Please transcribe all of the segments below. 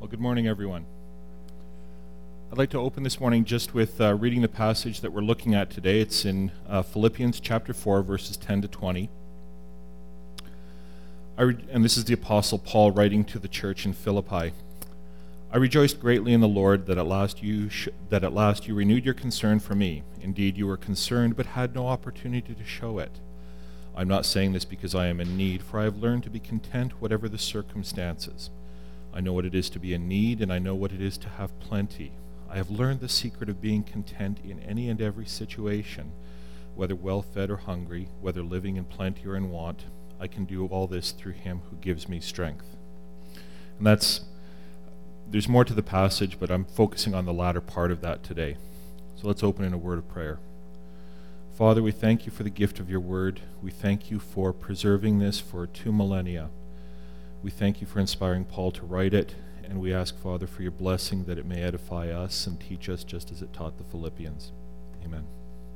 Well, good morning, everyone. I'd like to open this morning just with reading the passage that we're looking at today. It's in Philippians chapter 4, verses 10 to 20. And this is the Apostle Paul writing to the church in Philippi. I rejoiced greatly in the Lord that at last you renewed your concern for me. Indeed, you were concerned, but had no opportunity to show it. I'm not saying this because I am in need, for I have learned to be content whatever the circumstances. I know what it is to be in need, and I know what it is to have plenty. I have learned the secret of being content in any and every situation, whether well-fed or hungry, whether living in plenty or in want. I can do all this through him who gives me strength. And there's more to the passage, but I'm focusing on the latter part of that today. So let's open in a word of prayer. Father, we thank you for the gift of your word. We thank you for preserving this for 2 millennia. We thank you for inspiring Paul to write it, and we ask, Father, for your blessing that it may edify us and teach us just as it taught the Philippians. Amen.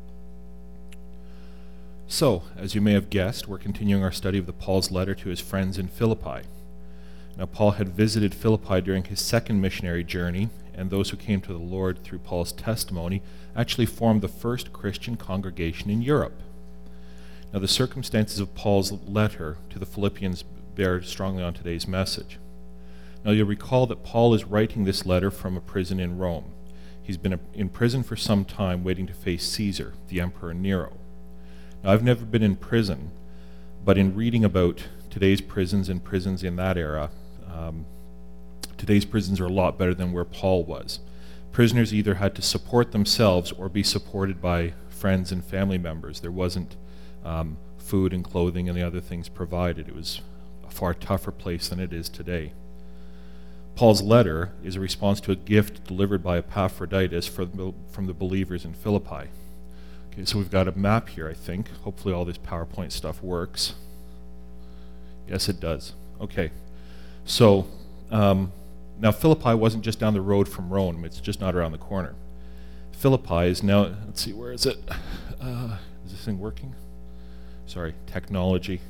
So, as you may have guessed, we're continuing our study of Paul's letter to his friends in Philippi. Now, Paul had visited Philippi during his second missionary journey, and those who came to the Lord through Paul's testimony actually formed the first Christian congregation in Europe. Now, the circumstances of Paul's letter to the Philippians bear strongly on today's message. Now, you'll recall that Paul is writing this letter from a prison in Rome. He's been in prison for some time waiting to face Caesar, the Emperor Nero. Now, I've never been in prison, but in reading about today's prisons and prisons in that era, today's prisons are a lot better than where Paul was. Prisoners either had to support themselves or be supported by friends and family members. There wasn't food and clothing and the other things provided. It was a far tougher place than it is today. Paul's letter is a response to a gift delivered by Epaphroditus from the believers in Philippi. Okay, so we've got a map here, I think. Hopefully all this PowerPoint stuff works. Yes, it does. Okay, so now Philippi wasn't just down the road from Rome. It's just not around the corner. Philippi is now, let's see, where is it? Is this thing working? Sorry, technology.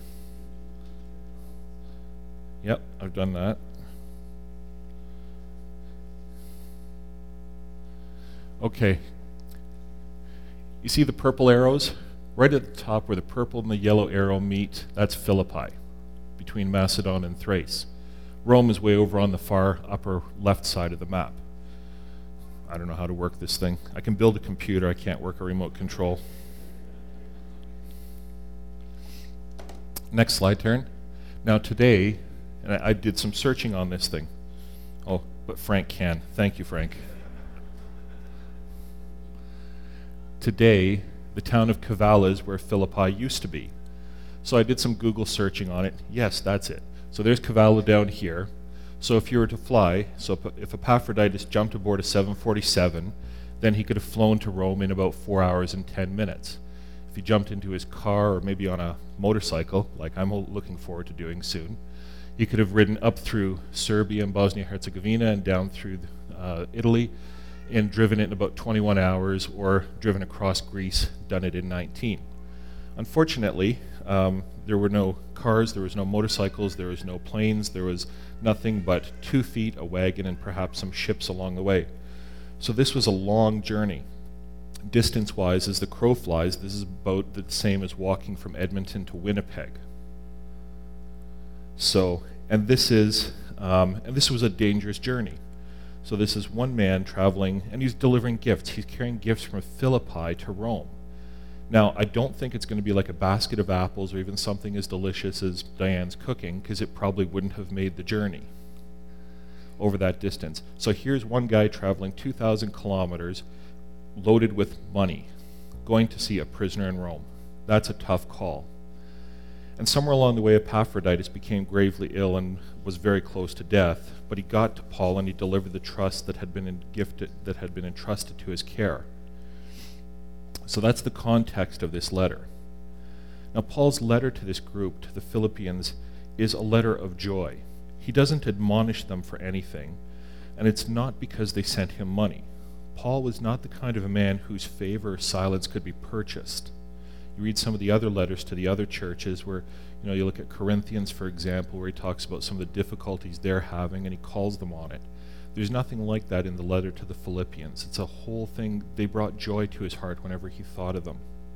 Yep, I've done that. Okay. You see the purple arrows? Right at the top where the purple and the yellow arrow meet, that's Philippi, between Macedon and Thrace. Rome is way over on the far upper left side of the map. I don't know how to work this thing. I can build a computer, I can't work a remote control. Next slide, Taryn. Now today, and I did some searching on this thing. Oh, but Frank can. Thank you, Frank. Today, the town of Kavala is where Philippi used to be. So I did some Google searching on it. Yes, that's it. So there's Kavala down here. So if you were to fly, so if Epaphroditus jumped aboard a 747, then he could have flown to Rome in about 4 hours and 10 minutes. If he jumped into his car or maybe on a motorcycle, like I'm looking forward to doing soon, he could have ridden up through Serbia and Bosnia-Herzegovina and down through Italy and driven it in about 21 hours, or driven across Greece, done it in 19. Unfortunately, there were no cars, there was no motorcycles, there was no planes, there was nothing but 2 feet, a wagon, and perhaps some ships along the way. So this was a long journey. Distance-wise, as the crow flies, this is about the same as walking from Edmonton to Winnipeg. So, and this was a dangerous journey. So this is one man traveling, and he's delivering gifts. He's carrying gifts from Philippi to Rome. Now, I don't think it's going to be like a basket of apples or even something as delicious as Diane's cooking, because it probably wouldn't have made the journey over that distance. So here's one guy traveling 2,000 kilometers, loaded with money, going to see a prisoner in Rome. That's a tough call. And somewhere along the way, Epaphroditus became gravely ill and was very close to death, but he got to Paul and he delivered the trust that had been entrusted to his care. So that's the context of this letter. Now, Paul's letter to this group, to the Philippians, is a letter of joy. He doesn't admonish them for anything, and it's not because they sent him money. Paul was not the kind of a man whose favor or silence could be purchased. You read some of the other letters to the other churches where You look at Corinthians, for example, where he talks about some of the difficulties they're having and he calls them on it. There's nothing like that in the letter to the Philippians. It's a whole thing. They brought joy to his heart whenever he thought of them.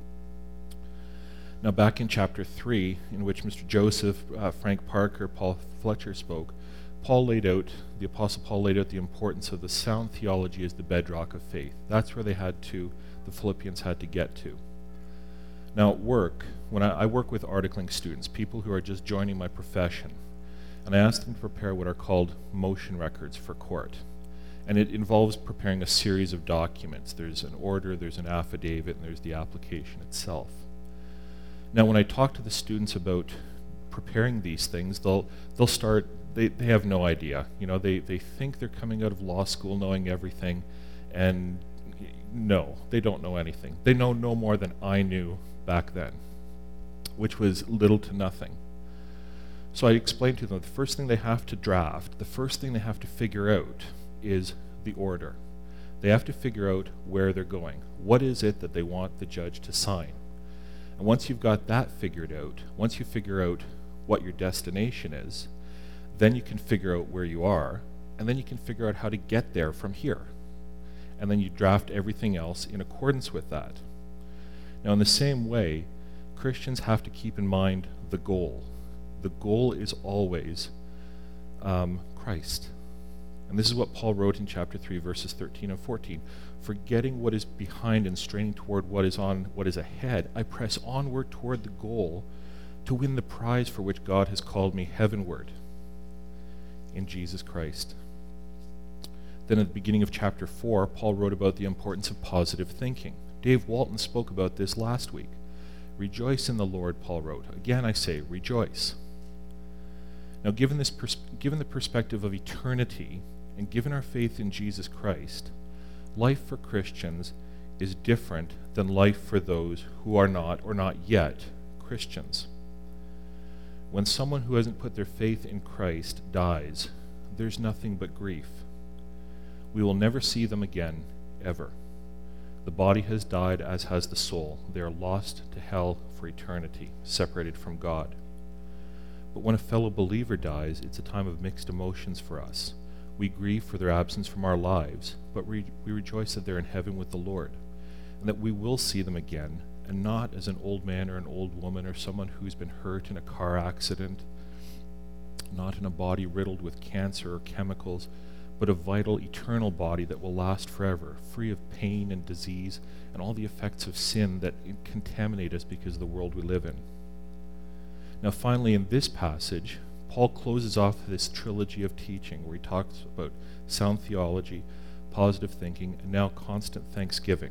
Now, back in chapter 3, in which Mr. Joseph, Frank Parker, Paul Fletcher spoke, the Apostle Paul laid out the importance of the sound theology as the bedrock of faith. That's where the Philippians had to get to. Now, at work, when I work with articling students, people who are just joining my profession, and I ask them to prepare what are called motion records for court. And it involves preparing a series of documents. There's an order, there's an affidavit, and there's the application itself. Now, when I talk to the students about preparing these things, they have no idea. They think they're coming out of law school knowing everything, and no, they don't know anything. They know no more than I knew back then, which was little to nothing. So I explained to them the first thing they have to draft, the first thing they have to figure out is the order. They have to figure out where they're going. What is it that they want the judge to sign? And once you've got that figured out, once you figure out what your destination is, then you can figure out where you are, and then you can figure out how to get there from here. And then you draft everything else in accordance with that. Now, in the same way, Christians have to keep in mind the goal. The goal is always Christ. And this is what Paul wrote in chapter 3, verses 13 and 14. Forgetting what is behind and straining toward what is ahead, I press onward toward the goal to win the prize for which God has called me heavenward in Jesus Christ. Then at the beginning of chapter 4, Paul wrote about the importance of positive thinking. Dave Walton spoke about this last week. Rejoice in the Lord, Paul wrote. Again, I say, rejoice. Now, given the perspective of eternity, and given our faith in Jesus Christ, life for Christians is different than life for those who are not or not yet Christians. When someone who hasn't put their faith in Christ dies, there's nothing but grief. We will never see them again, ever. The body has died, as has the soul. They are lost to hell for eternity, separated from God. But when a fellow believer dies, it's a time of mixed emotions for us. We grieve for their absence from our lives, but we rejoice that they're in heaven with the Lord, and that we will see them again, and not as an old man or an old woman or someone who's been hurt in a car accident, not in a body riddled with cancer or chemicals, but a vital, eternal body that will last forever, free of pain and disease and all the effects of sin that contaminate us because of the world we live in. Now, finally, in this passage, Paul closes off this trilogy of teaching where he talks about sound theology, positive thinking, and now constant thanksgiving.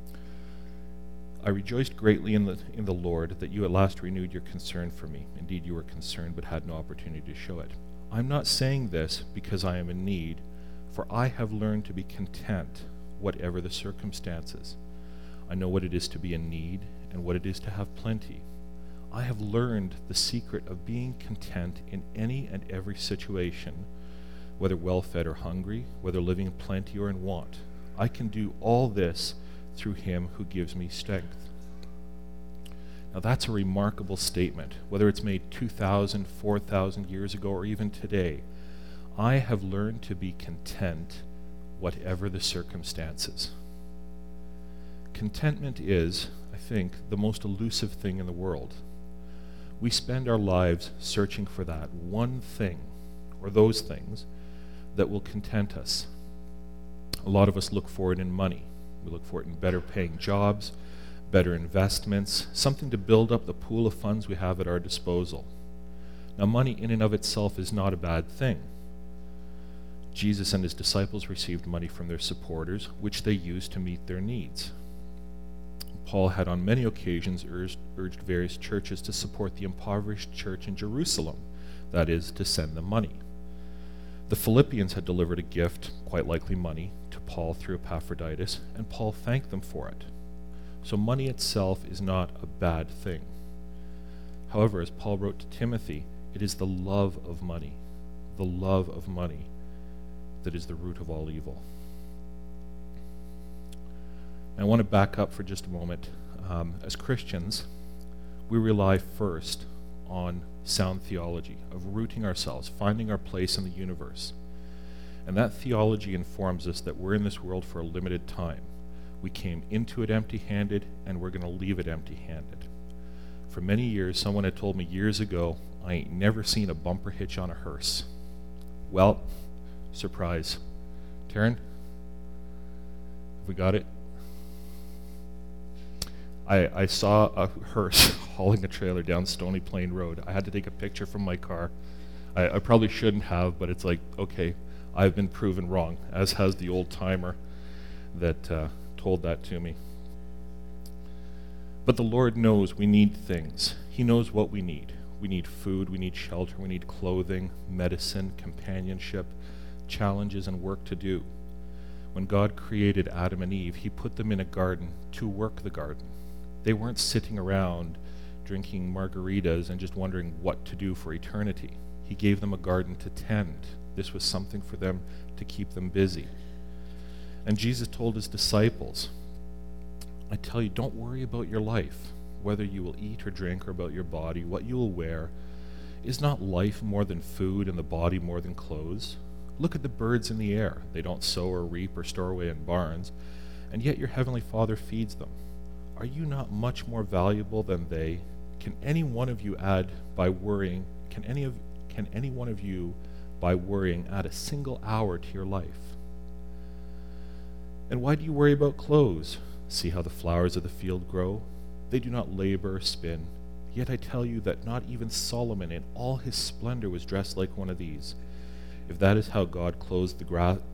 I rejoiced greatly in the Lord that you at last renewed your concern for me. Indeed, you were concerned but had no opportunity to show it. I'm not saying this because I am in need, for I have learned to be content, whatever the circumstances. I know what it is to be in need and what it is to have plenty. I have learned the secret of being content in any and every situation, whether well-fed or hungry, whether living in plenty or in want. I can do all this through him who gives me strength. Now that's a remarkable statement, whether it's made 2,000, 4,000 years ago, or even today. I have learned to be content, whatever the circumstances. Contentment is, I think, the most elusive thing in the world. We spend our lives searching for that one thing, or those things, that will content us. A lot of us look for it in money. We look for it in better paying jobs, better investments, something to build up the pool of funds we have at our disposal. Now, money in and of itself is not a bad thing. Jesus and his disciples received money from their supporters, which they used to meet their needs. Paul had on many occasions urged various churches to support the impoverished church in Jerusalem, that is, to send them money. The Philippians had delivered a gift, quite likely money, to Paul through Epaphroditus, and Paul thanked them for it. So money itself is not a bad thing. However, as Paul wrote to Timothy, it is the love of money that is the root of all evil. I want to back up for just a moment. As Christians, we rely first on sound theology, of rooting ourselves, finding our place in the universe. And that theology informs us that we're in this world for a limited time. We came into it empty-handed, and we're going to leave it empty-handed. For many years, someone had told me years ago, I ain't never seen a bumper hitch on a hearse. Well, surprise. Taryn, have we got it? I saw a hearse hauling a trailer down Stony Plain Road. I had to take a picture from my car. I probably shouldn't have, but it's like, okay, I've been proven wrong, as has the old timer that told that to me. But the Lord knows we need things. He knows what we need. We need food, we need shelter, we need clothing, medicine, companionship, challenges, and work to do. When God created Adam and Eve, he put them in a garden to work the garden. They weren't sitting around drinking margaritas and just wondering what to do for eternity. He gave them a garden to tend. This was something for them to keep them busy. And Jesus told his disciples, I tell you, don't worry about your life, whether you will eat or drink, or about your body, what you will wear. Is not life more than food, and the body more than clothes? Look at the birds in the air. They don't sow or reap or store away in barns, and yet your heavenly Father feeds them. Are you not much more valuable than they? Can any one of you add by worrying, can any one of you by worrying add a single hour to your life? And why do you worry about clothes? See how the flowers of the field grow? They do not labor or spin. Yet I tell you that not even Solomon in all his splendor was dressed like one of these. If that is how God clothes the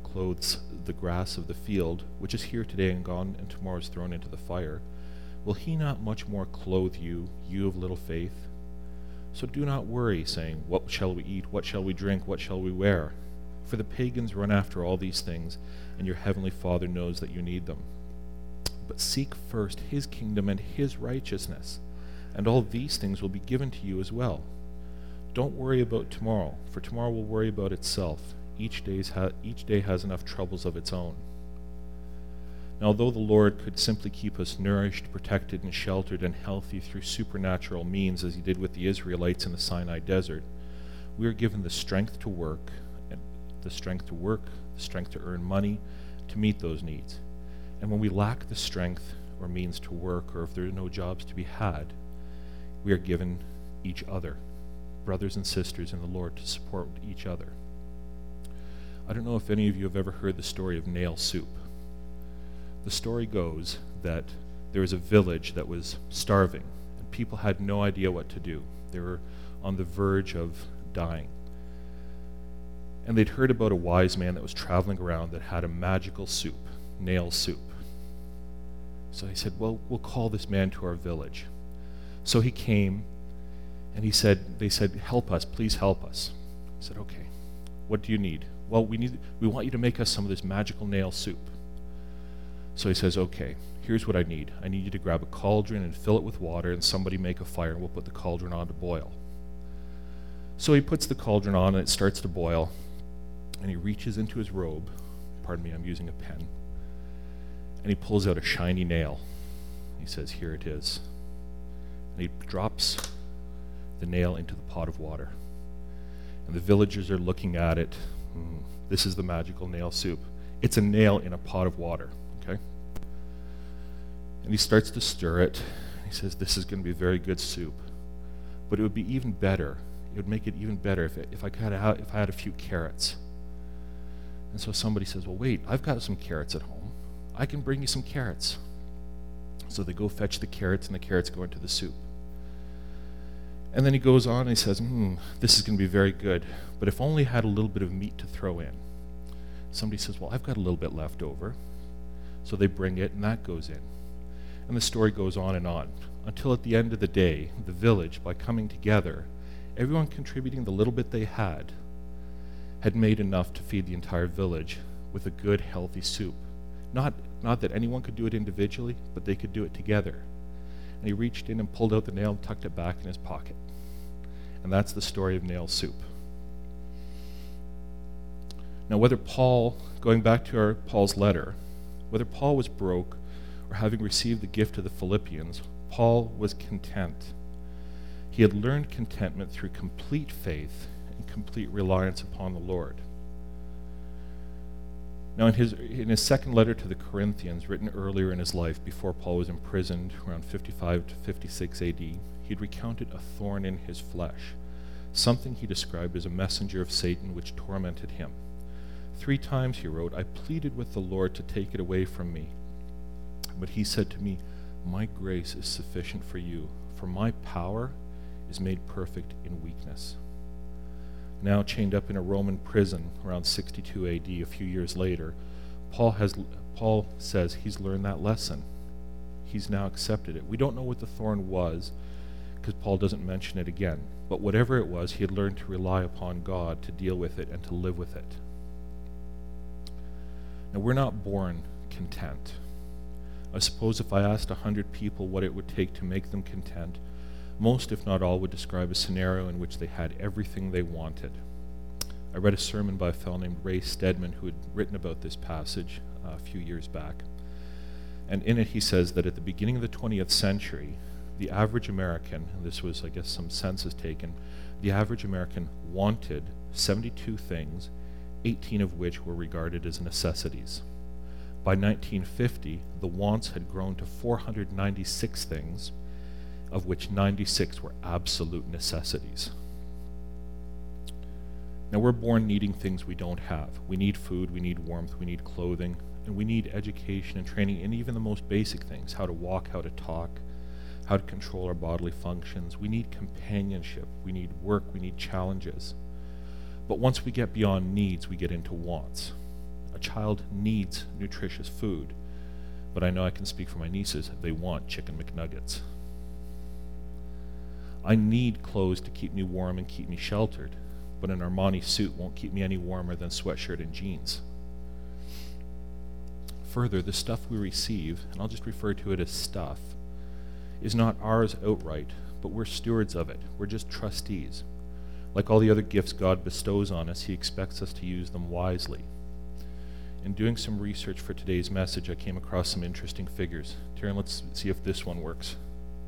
grass of the field, which is here today and gone, and tomorrow is thrown into the fire, will he not much more clothe you, you of little faith? So do not worry, saying, what shall we eat? What shall we drink? What shall we wear? For the pagans run after all these things, and your heavenly Father knows that you need them. But seek first his kingdom and his righteousness, and all these things will be given to you as well. Don't worry about tomorrow, for tomorrow will worry about itself. Each day has enough troubles of its own. Now, although the Lord could simply keep us nourished, protected, and sheltered and healthy through supernatural means, as he did with the Israelites in the Sinai desert, we are given the strength to work, the strength to earn money, to meet those needs. And when we lack the strength or means to work, or if there are no jobs to be had, we are given each other, brothers and sisters in the Lord, to support each other. I don't know if any of you have ever heard the story of nail soup. The story goes that there was a village that was starving, and people had no idea what to do. They were on the verge of dying. And they'd heard about a wise man that was traveling around that had a magical soup, nail soup. So he said, well, we'll call this man to our village. So he came, and they said, help us, please help us. He said, okay, what do you need? Well, we want you to make us some of this magical nail soup. So he says, okay, here's what I need. I need you to grab a cauldron and fill it with water, and somebody make a fire, and we'll put the cauldron on to boil. So he puts the cauldron on, and it starts to boil, and he reaches into his robe. Pardon me, I'm using a pen. And he pulls out a shiny nail. He says, here it is. And he drops the nail into the pot of water. And the villagers are looking at it. This is the magical nail soup. It's a nail in a pot of water, okay? And he starts to stir it. He says, this is going to be very good soup. But it would be even better. It would make it even better if I had a few carrots. And so somebody says, well, wait, I've got some carrots at home. I can bring you some carrots. So they go fetch the carrots, and the carrots go into the soup. And then he goes on and he says, this is going to be very good, but if only I had a little bit of meat to throw in. Somebody says, well, I've got a little bit left over. So they bring it, and that goes in. And the story goes on, until at the end of the day, the village, by coming together, everyone contributing the little bit they had made enough to feed the entire village with a good, healthy soup. Not that anyone could do it individually, but they could do it together. And he reached in and pulled out the nail and tucked it back in his pocket. And that's the story of nail soup. Now, whether Paul, going back to Paul's letter, whether Paul was broke or having received the gift of the Philippians, Paul was content. He had learned contentment through complete faith and complete reliance upon the Lord. Now, in his second letter to the Corinthians, written earlier in his life, before Paul was imprisoned around 55 to 56 AD, he'd recounted a thorn in his flesh, something he described as a messenger of Satan which tormented him. 3 times, he wrote, I pleaded with the Lord to take it away from me. But he said to me, my grace is sufficient for you, for my power is made perfect in weakness. Now chained up in a Roman prison around 62 AD, a few years later, Paul says he's learned that lesson. He's now accepted it. We don't know what the thorn was, because Paul doesn't mention it again. But whatever it was, he had learned to rely upon God to deal with it and to live with it. Now, we're not born content. I suppose if I asked 100 people what it would take to make them content, most, if not all, would describe a scenario in which they had everything they wanted. I read a sermon by a fellow named Ray Stedman who had written about this passage a few years back. And in it he says that at the beginning of the 20th century, the average American, and this was, I guess, some census taken, the average American wanted 72 things, 18 of which were regarded as necessities. By 1950, the wants had grown to 496 things, of which 96 were absolute necessities. Now, we're born needing things we don't have. We need food, we need warmth, we need clothing, and we need education and training in even the most basic things, how to walk, how to talk, how to control our bodily functions. We need companionship, we need work, we need challenges. But once we get beyond needs, we get into wants. A child needs nutritious food, but I know I can speak for my nieces, they want chicken McNuggets. I need clothes to keep me warm and keep me sheltered, but an Armani suit won't keep me any warmer than sweatshirt and jeans. Further, the stuff we receive, and I'll just refer to it as stuff, is not ours outright, but we're stewards of it. We're just trustees. Like all the other gifts God bestows on us, He expects us to use them wisely. In doing some research for today's message, I came across some interesting figures. Taryn, let's see if this one works.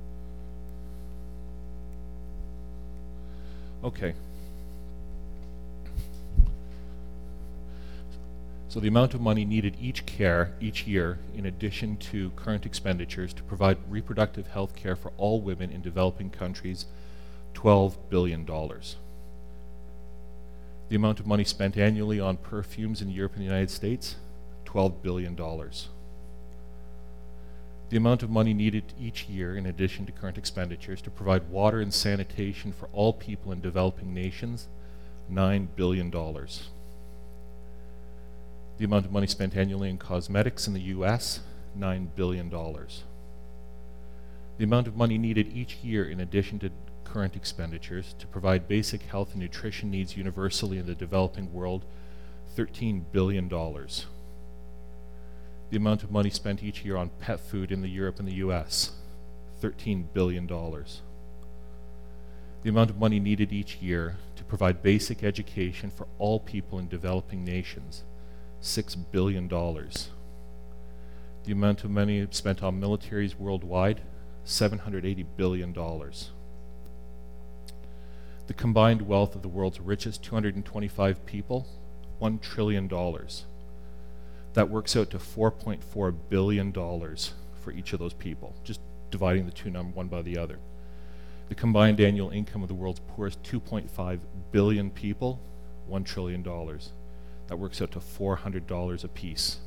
Okay. So the amount of money needed each year, in addition to current expenditures to provide reproductive health care for all women in developing countries, $12 billion. The amount of money spent annually on perfumes in Europe and the United States, $12 billion. The amount of money needed each year, in addition to current expenditures, to provide water and sanitation for all people in developing nations, $9 billion. The amount of money spent annually in cosmetics in the U.S., $9 billion. The amount of money needed each year, in addition to current expenditures, to provide basic health and nutrition needs universally in the developing world, $13 billion. The amount of money spent each year on pet food in Europe and the U.S., $13 billion. The amount of money needed each year to provide basic education for all people in developing nations, $6 billion. The amount of money spent on militaries worldwide, $780 billion. The combined wealth of the world's richest 225 people, $1 trillion. That works out to $4.4 billion for each of those people, just dividing the two numbers one by the other. The combined annual income of the world's poorest 2.5 billion people, $1 trillion. That works out to $400 apiece.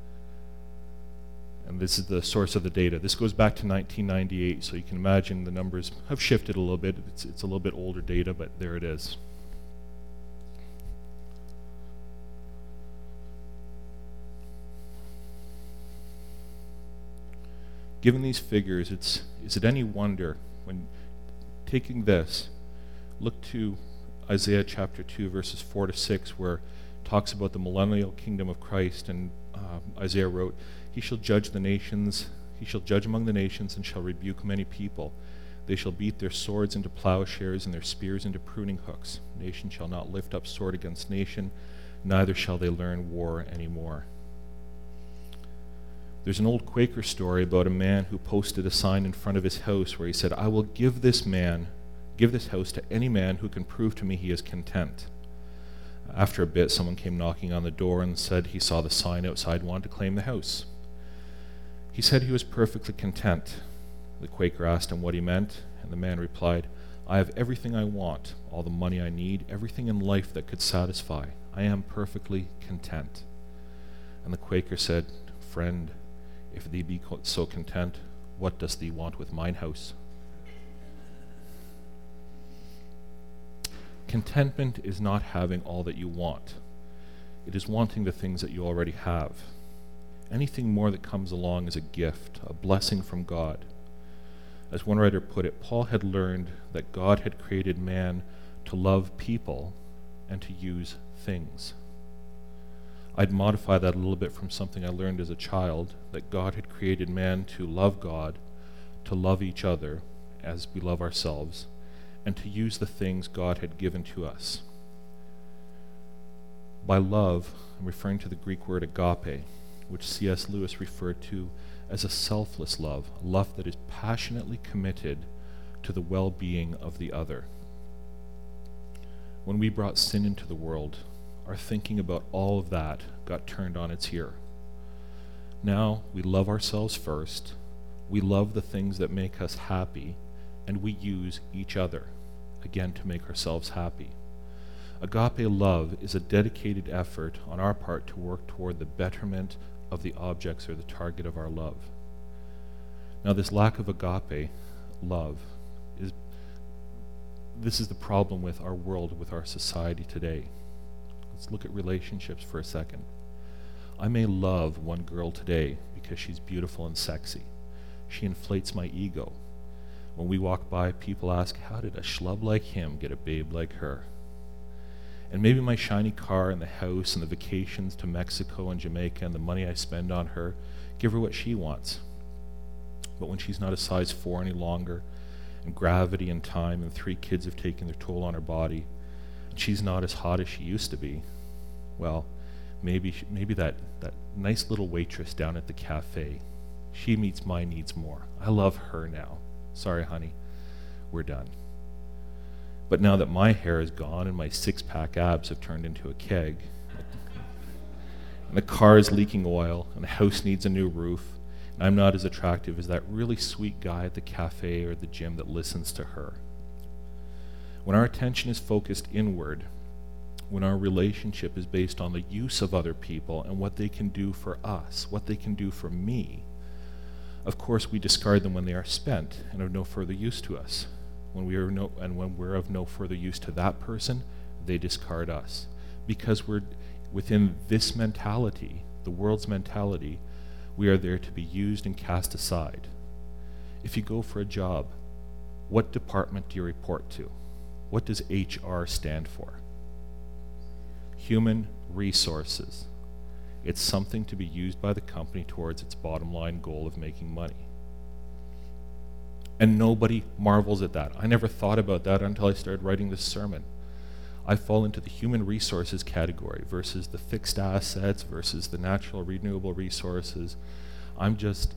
And this is the source of the data. This goes back to 1998, so you can imagine the numbers have shifted a little bit. It's a little bit older data, but there it is. Given these figures, is it any wonder when taking this, look to Isaiah chapter 2, verses 4 to 6, where it talks about the millennial kingdom of Christ, and Isaiah wrote, He shall judge the nations, he shall judge among the nations, and shall rebuke many people. They shall beat their swords into plowshares, and their spears into pruning hooks. Nation shall not lift up sword against nation, neither shall they learn war anymore. There's an old Quaker story about a man who posted a sign in front of his house where he said, I will give this man Give this house to any man who can prove to me he is content." After a bit, someone came knocking on the door and said he saw the sign outside, wanted to claim the house. He said he was perfectly content. The Quaker asked him what he meant, and the man replied, "I have everything I want, all the money I need, everything in life that could satisfy. I am perfectly content." And the Quaker said, "Friend, if thee be so content, what dost thee want with mine house?" Contentment is not having all that you want. It is wanting the things that you already have. Anything more that comes along is a gift, a blessing from God. As one writer put it, Paul had learned that God had created man to love people and to use things. I'd modify that a little bit from something I learned as a child, that God had created man to love God, to love each other as we love ourselves, and to use the things God had given to us. By love, I'm referring to the Greek word agape, which C.S. Lewis referred to as a selfless love, a love that is passionately committed to the well-being of the other. When we brought sin into the world, our thinking about all of that got turned on its ear. Now we love ourselves first, we love the things that make us happy, and we use each other, again, to make ourselves happy. Agape love is a dedicated effort on our part to work toward the betterment of the objects or the target of our love. Now, this lack of agape love this is the problem with our world, with our society today. Let's look at relationships for a second. I may love one girl today because she's beautiful and sexy. She inflates my ego. When we walk by, people ask, "How did a schlub like him get a babe like her?" And maybe my shiny car and the house and the vacations to Mexico and Jamaica and the money I spend on her give her what she wants. But when she's not a size 4 any longer, and gravity and time and 3 kids have taken their toll on her body, and she's not as hot as she used to be, well, maybe that nice little waitress down at the cafe, she meets my needs more. I love her now. Sorry, honey, we're done. But now that my hair is gone and my 6-pack abs have turned into a keg, and the car is leaking oil, and the house needs a new roof, and I'm not as attractive as that really sweet guy at the cafe or the gym that listens to her. When our attention is focused inward, when our relationship is based on the use of other people and what they can do for us, what they can do for me, of course we discard them when they are spent and of no further use to us. When we're of no further use to that person, they discard us. Because we're within this mentality, the world's mentality, we are there to be used and cast aside. If you go for a job, what department do you report to? What does HR stand for? Human resources. It's something to be used by the company towards its bottom line goal of making money. And nobody marvels at that. I never thought about that until I started writing this sermon. I fall into the human resources category versus the fixed assets versus the natural renewable resources. I'm just,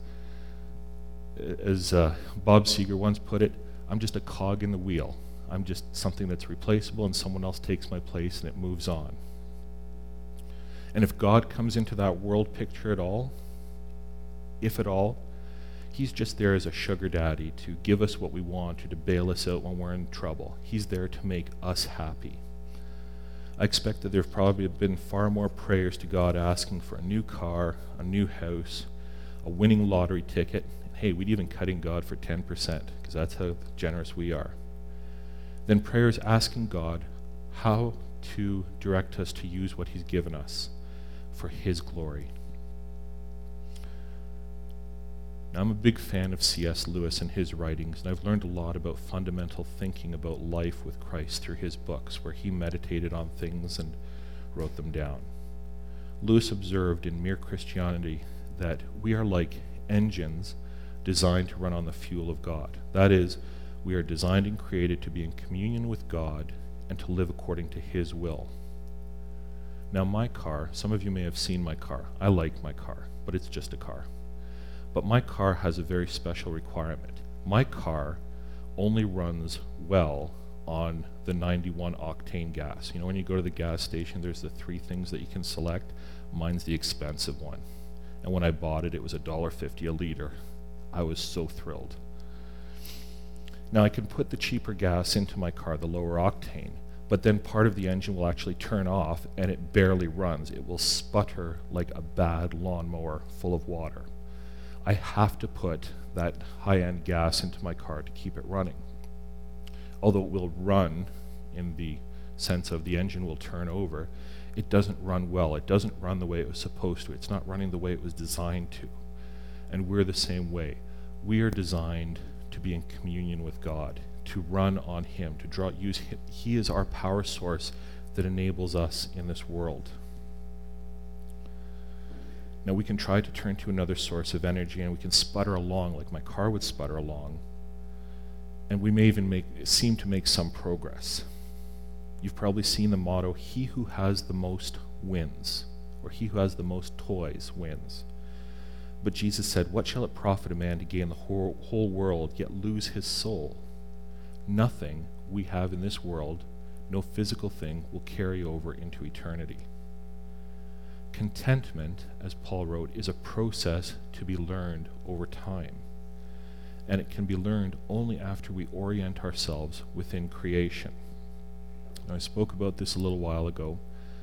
as Bob Seger once put it, I'm just a cog in the wheel. I'm just something that's replaceable and someone else takes my place and it moves on. And if God comes into that world picture at all, if at all, He's just there as a sugar daddy to give us what we want or to bail us out when we're in trouble. He's there to make us happy. I expect that there have probably been far more prayers to God asking for a new car, a new house, a winning lottery ticket. Hey, we'd even cut in God for 10% because that's how generous we are. Then prayers asking God how to direct us to use what He's given us for His glory. Now, I'm a big fan of C.S. Lewis and his writings, and I've learned a lot about fundamental thinking about life with Christ through his books, where he meditated on things and wrote them down. Lewis observed in Mere Christianity that we are like engines designed to run on the fuel of God. That is, we are designed and created to be in communion with God and to live according to His will. Now, my car, some of you may have seen my car. I like my car, but it's just a car. But my car has a very special requirement. My car only runs well on the 91 octane gas. When you go to the gas station, there's the 3 things that you can select. Mine's the expensive one. And when I bought it, it was $1.50 a liter. I was so thrilled. Now I can put the cheaper gas into my car, the lower octane, but then part of the engine will actually turn off and it barely runs. It will sputter like a bad lawnmower full of water. I have to put that high-end gas into my car to keep it running. Although it will run in the sense of the engine will turn over, it doesn't run well. It doesn't run the way it was supposed to. It's not running the way it was designed to. And we're the same way. We are designed to be in communion with God, to run on Him, to use Him. He is our power source that enables us in this world. Now we can try to turn to another source of energy and we can sputter along like my car would sputter along. And we may even seem to make some progress. You've probably seen the motto, "He who has the most wins," or "He who has the most toys wins." But Jesus said, "What shall it profit a man to gain the whole world, yet lose his soul?" Nothing we have in this world, no physical thing, will carry over into eternity. Contentment, as Paul wrote, is a process to be learned over time. And it can be learned only after we orient ourselves within creation. Now, I spoke about this a little while ago.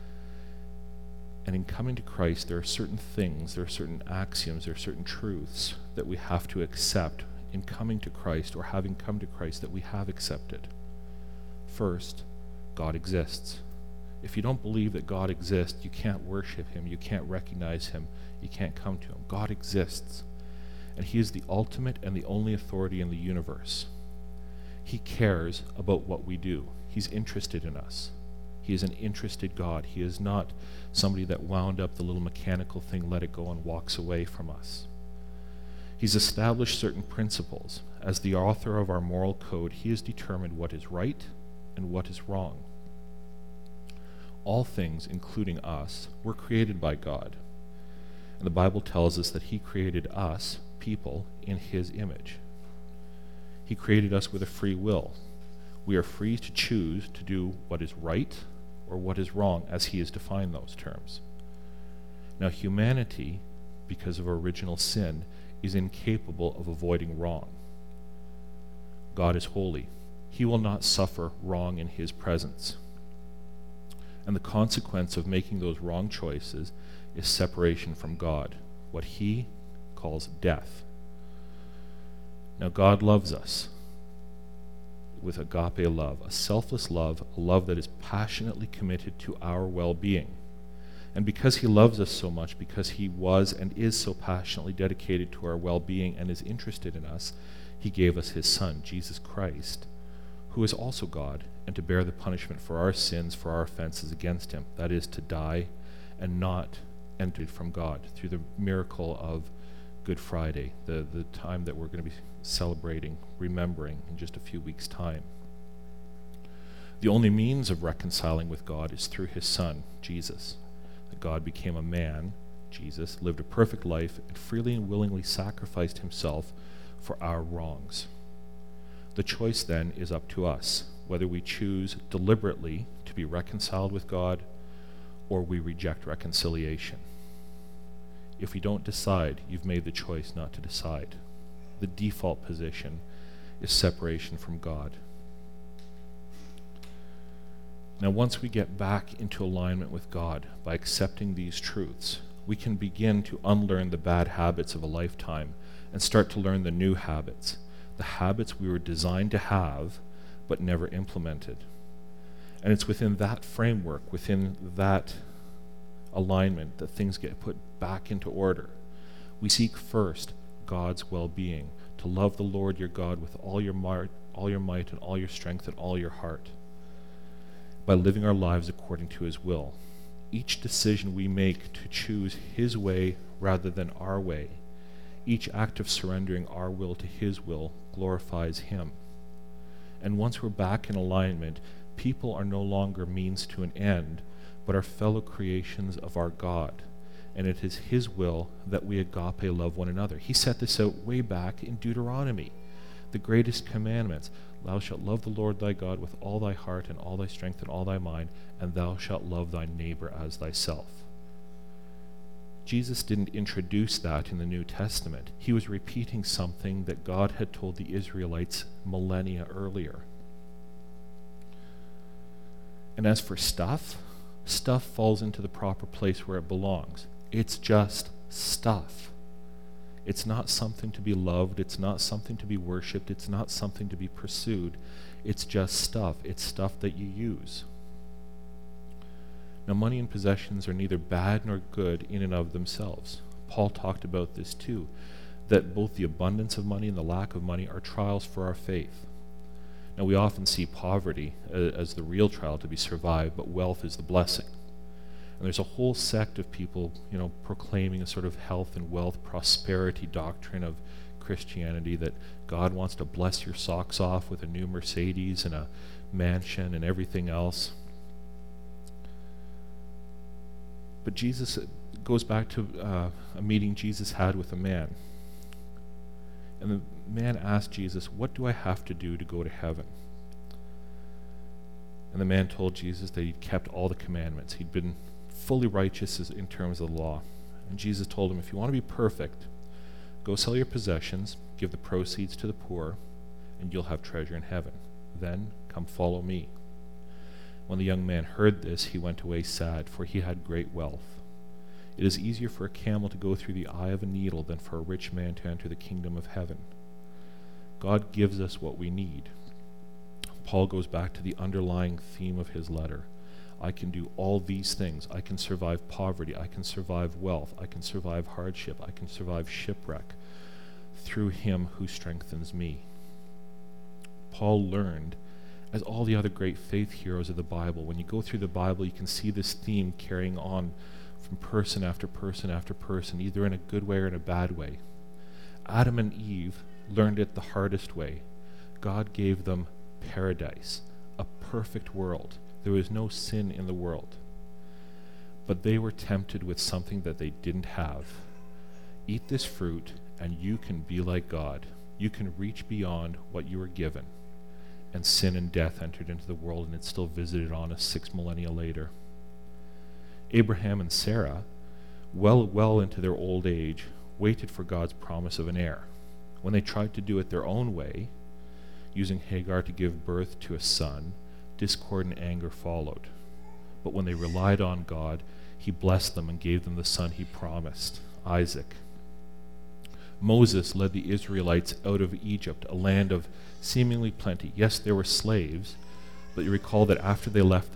And in coming to Christ, there are certain things, there are certain axioms, there are certain truths that we have to accept in coming to Christ, or having come to Christ, that we have accepted. First, God exists. If you don't believe that God exists, you can't worship Him, you can't recognize Him, you can't come to Him. God exists. And He is the ultimate and the only authority in the universe. He cares about what we do. He's interested in us. He is an interested God. He is not somebody that wound up the little mechanical thing, let it go, and walks away from us. He's established certain principles. As the author of our moral code, He has determined what is right and what is wrong. All things, including us, were created by God. And the Bible tells us that He created us, people, in His image. He created us with a free will. We are free to choose to do what is right or what is wrong, as He has defined those terms. Now, humanity, because of original sin, is incapable of avoiding wrong. God is holy. He will not suffer wrong in His presence. And the consequence of making those wrong choices is separation from God, what He calls death. Now, God loves us with agape love, a selfless love, a love that is passionately committed to our well-being. And because He loves us so much, because He was and is so passionately dedicated to our well-being and is interested in us, He gave us His Son, Jesus Christ, who is also God, and to bear the punishment for our sins, for our offenses against Him. That is, to die and not enter from God through the miracle of Good Friday, the time that we're going to be celebrating, remembering in just a few weeks' time. The only means of reconciling with God is through His Son, Jesus. That God became a man, Jesus, lived a perfect life, and freely and willingly sacrificed Himself for our wrongs. The choice then is up to us, whether we choose deliberately to be reconciled with God or we reject reconciliation. If we don't decide, you've made the choice not to decide. The default position is separation from God. Now, once we get back into alignment with God by accepting these truths, we can begin to unlearn the bad habits of a lifetime and start to learn the new habits, the habits we were designed to have but never implemented. And it's within that framework, within that alignment, that things get put back into order. We seek first God's well-being, to love the Lord your God with all your might, and all your strength and all your heart, by living our lives according to His will. Each decision we make to choose His way rather than our way, each act of surrendering our will to His will, glorifies Him. And once we're back in alignment, people are no longer means to an end, but are fellow creations of our God. And it is His will that we agape love one another. He set this out way back in Deuteronomy, The greatest commandments: thou shalt love the Lord thy God with all thy heart and all thy strength and all thy mind, and thou shalt love thy neighbor as thyself. Jesus didn't introduce that in the New Testament. He was repeating something that God had told the Israelites millennia earlier. And as for stuff falls into the proper place where it belongs. It's just stuff. It's not something to be loved. It's not something to be worshipped. It's not something to be pursued. It's just stuff. It's stuff that you use. Now, money and possessions are neither bad nor good in and of themselves. Paul talked about this too, that both the abundance of money and the lack of money are trials for our faith. Now, we often see poverty as the real trial to be survived, but wealth is the blessing. And there's a whole sect of people, proclaiming a sort of health and wealth prosperity doctrine of Christianity, that God wants to bless your socks off with a new Mercedes and a mansion and everything else. But Jesus goes back to a meeting Jesus had with a man. And the man asked Jesus, "What do I have to do to go to heaven?" And the man told Jesus that he'd kept all the commandments. He'd been fully righteous in terms of the law. And Jesus told him, if you want to be perfect, go sell your possessions, give the proceeds to the poor, and you'll have treasure in heaven. Then come follow me. When the young man heard this, he went away sad, for he had great wealth. It is easier for a camel to go through the eye of a needle than for a rich man to enter the kingdom of heaven. God gives us what we need. Paul goes back to the underlying theme of his letter. I can do all these things. I can survive poverty. I can survive wealth. I can survive hardship. I can survive shipwreck through him who strengthens me. Paul learned, as all the other great faith heroes of the Bible, when you go through the Bible, you can see this theme carrying on from person after person after person, either in a good way or in a bad way. Adam and Eve learned it the hardest way. God gave them paradise, a perfect world. There was no sin in the world. But they were tempted with something that they didn't have. Eat this fruit, and you can be like God. You can reach beyond what you were given. And sin and death entered into the world, and it still visited on us 6 millennia later. Abraham and Sarah, well into their old age, waited for God's promise of an heir. When they tried to do it their own way, using Hagar to give birth to a son, discord and anger followed. But when they relied on God, he blessed them and gave them the son he promised, Isaac. Moses led the Israelites out of Egypt, a land of seemingly plenty. Yes, there were slaves, but you recall that after they left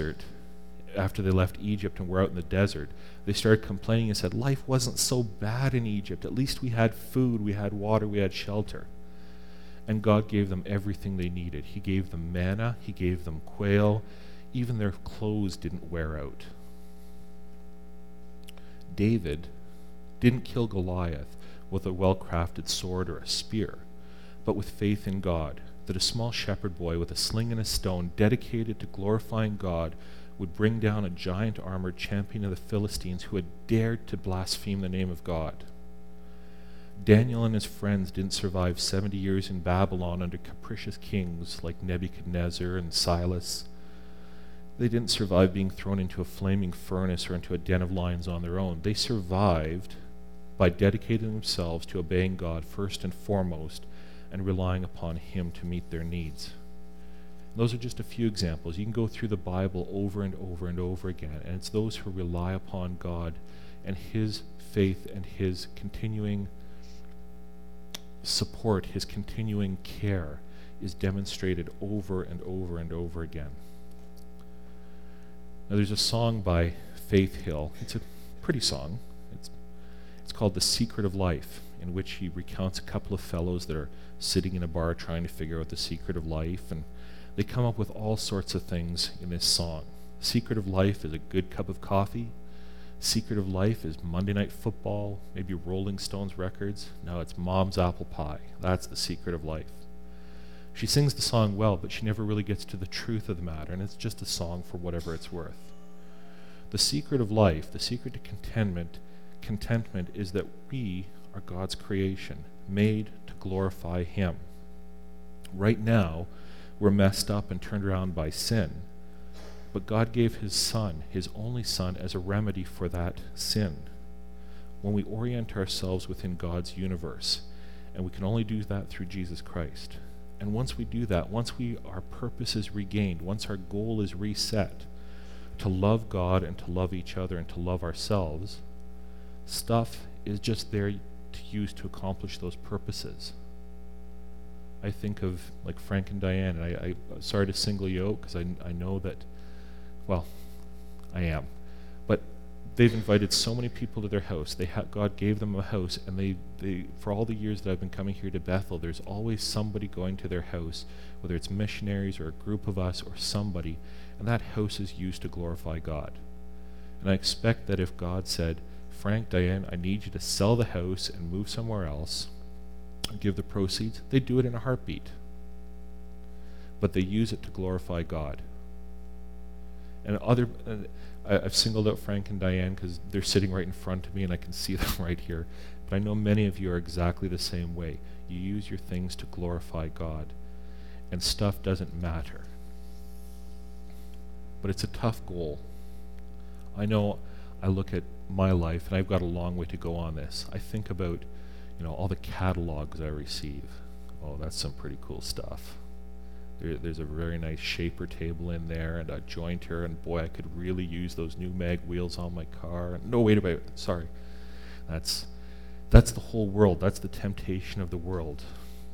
Egypt and were out in the desert, they started complaining and said, life wasn't so bad in Egypt. At least we had food, we had water, we had shelter. And God gave them everything they needed. He gave them manna, he gave them quail, even their clothes didn't wear out. David didn't kill Goliath with a well-crafted sword or a spear, but with faith in God, that a small shepherd boy with a sling and a stone dedicated to glorifying God would bring down a giant armored champion of the Philistines who had dared to blaspheme the name of God. Daniel and his friends didn't survive 70 years in Babylon under capricious kings like Nebuchadnezzar and Cyrus. They didn't survive being thrown into a flaming furnace or into a den of lions on their own. They survived by dedicating themselves to obeying God first and foremost and relying upon him to meet their needs. Those are just a few examples. You can go through the Bible over and over and over again, and it's those who rely upon God and his faith and his continuing support, his continuing care is demonstrated over and over and over again. Now there's a song by Faith Hill. It's a pretty song. It's called The Secret of Life, in which he recounts a couple of fellows that are sitting in a bar trying to figure out the secret of life, and they come up with all sorts of things in this song. The secret of life is a good cup of coffee. Secret of life is Monday Night Football, maybe Rolling Stones records. No, it's Mom's apple pie. That's the secret of life. She sings the song well, but she never really gets to the truth of the matter, and it's just a song for whatever it's worth. The secret of life, the secret to contentment is that we are God's creation, made to glorify him. Right now, we're messed up and turned around by sin. But God gave his Son, his only Son, as a remedy for that sin. When we orient ourselves within God's universe, and we can only do that through Jesus Christ. And once we do that, once our purpose is regained, once our goal is reset, to love God and to love each other and to love ourselves, stuff is just there to use to accomplish those purposes. I think of like Frank and Diane, and I sorry to single you out because I know that, well, I am, but they've invited so many people to their house. God gave them a house, and they for all the years that I've been coming here to Bethel, there's always somebody going to their house, whether it's missionaries or a group of us or somebody, and that house is used to glorify God. And I expect that if God said, Frank, Diane, I need you to sell the house and move somewhere else and give the proceeds, they'd do it in a heartbeat. But they use it to glorify God. And I've singled out Frank and Diane because they're sitting right in front of me and I can see them right here. But I know many of you are exactly the same way. You use your things to glorify God. And stuff doesn't matter. But it's a tough goal. I know I look at my life, and I've got a long way to go on this. I think about, all the catalogs I receive. Oh, that's some pretty cool stuff. There's a very nice shaper table in there and a jointer, and boy, I could really use those new mag wheels on my car. No, wait about it. Sorry. That's the whole world. That's the temptation of the world.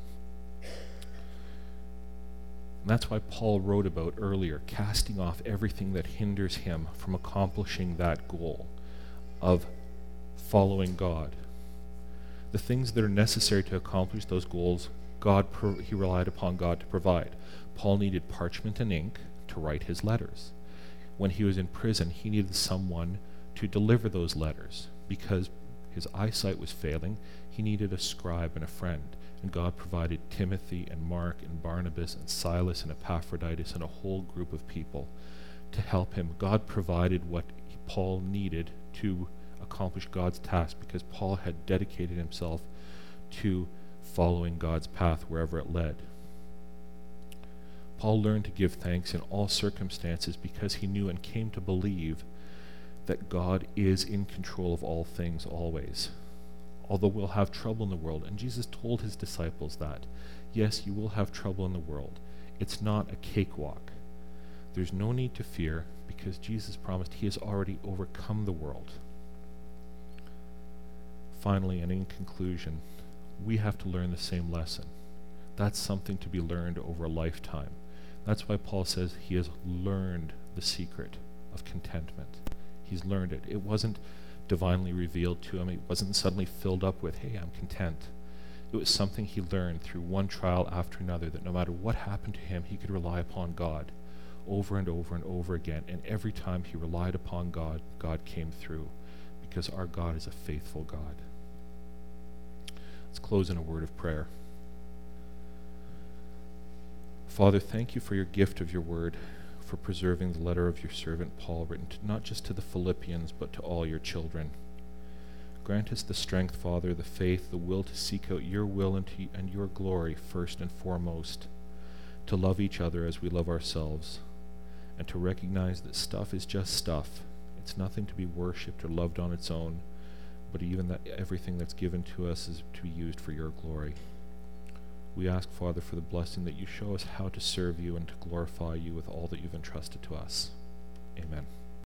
And that's why Paul wrote about earlier, casting off everything that hinders him from accomplishing that goal of following God. The things that are necessary to accomplish those goals, he relied upon God to provide. Paul needed parchment and ink to write his letters. When he was in prison, he needed someone to deliver those letters. Because his eyesight was failing, he needed a scribe and a friend. And God provided Timothy and Mark and Barnabas and Silas and Epaphroditus and a whole group of people to help him. God provided what Paul needed to accomplish God's task because Paul had dedicated himself to following God's path wherever it led. Paul learned to give thanks in all circumstances because he knew and came to believe that God is in control of all things always. Although we'll have trouble in the world, and Jesus told his disciples that, yes, you will have trouble in the world. It's not a cakewalk. There's no need to fear because Jesus promised he has already overcome the world. Finally, and in conclusion, we have to learn the same lesson. That's something to be learned over a lifetime. That's why Paul says he has learned the secret of contentment. He's learned it. It wasn't divinely revealed to him. It wasn't suddenly filled up with, hey, I'm content. It was something he learned through one trial after another, that no matter what happened to him, he could rely upon God over and over and over again. And every time he relied upon God, God came through, because our God is a faithful God. Let's close in a word of prayer. Father, thank you for your gift of your word, for preserving the letter of your servant Paul, written not just to the Philippians, but to all your children. Grant us the strength, Father, the faith, the will to seek out your will and your glory first and foremost, to love each other as we love ourselves, and to recognize that stuff is just stuff. It's nothing to be worshipped or loved on its own, but even that everything that's given to us is to be used for your glory. We ask, Father, for the blessing that you show us how to serve you and to glorify you with all that you've entrusted to us. Amen.